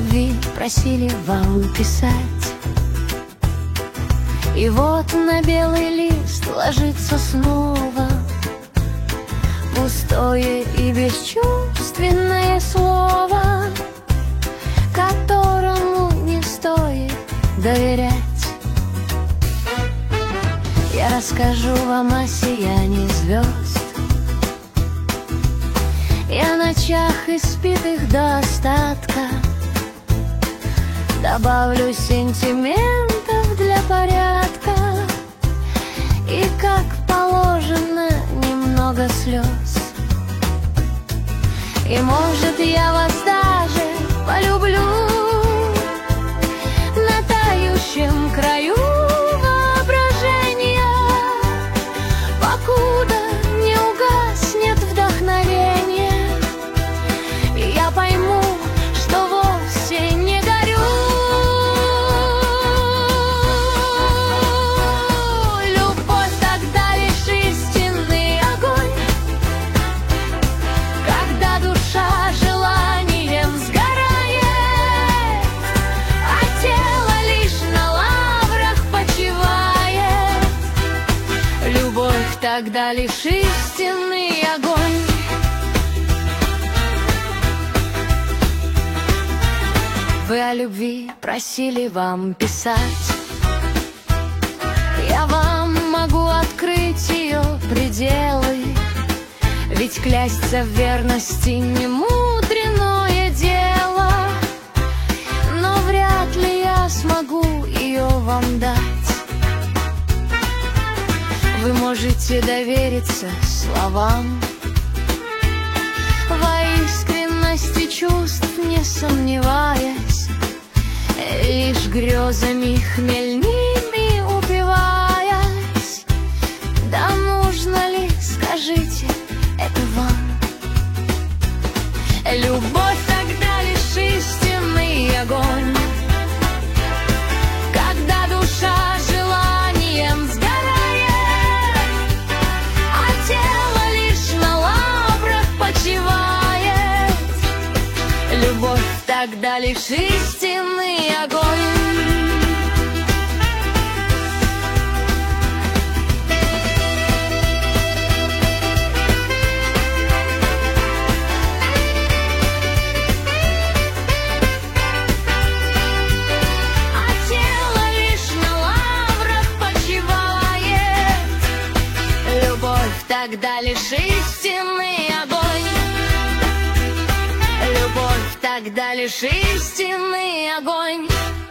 любви просили вам писать. И вот на белый лист ложится снова пустое и бесчувственное слово, которому не стоит доверять. Я расскажу вам о сиянии звезд и о ночах, испитых до остатка. Добавлю сентиментов для порядка и, как положено, немного слез. И, может, я вас даже полюблю на тающем краю воображения, покуда не угаснет вдохновение, и я пойму, что вовсе не горю. Любовь тогда лишь истинный огонь, когда душа желанием сгорает, а тело лишь на лаврах почивает. Любовь тогда лишь истинный огонь. Вы о любви просили вам писать. Я вам могу открыть ее пределы, ведь клясться в верности не мудренное дело. Но вряд ли я смогу ее вам дать. Вы можете довериться словам, во искренности чувств не сомневаясь, лишь грезами хмельными упиваясь. Да нужно ли, скажите, это вам? Любовь тогда лишь истинный огонь, когда душа желанием сгорает, а тело лишь на лаврах почивает. Любовь тогда лишь истинный огонь. Тогда лишь истинный огонь. Любовь тогда лишь истинный огонь.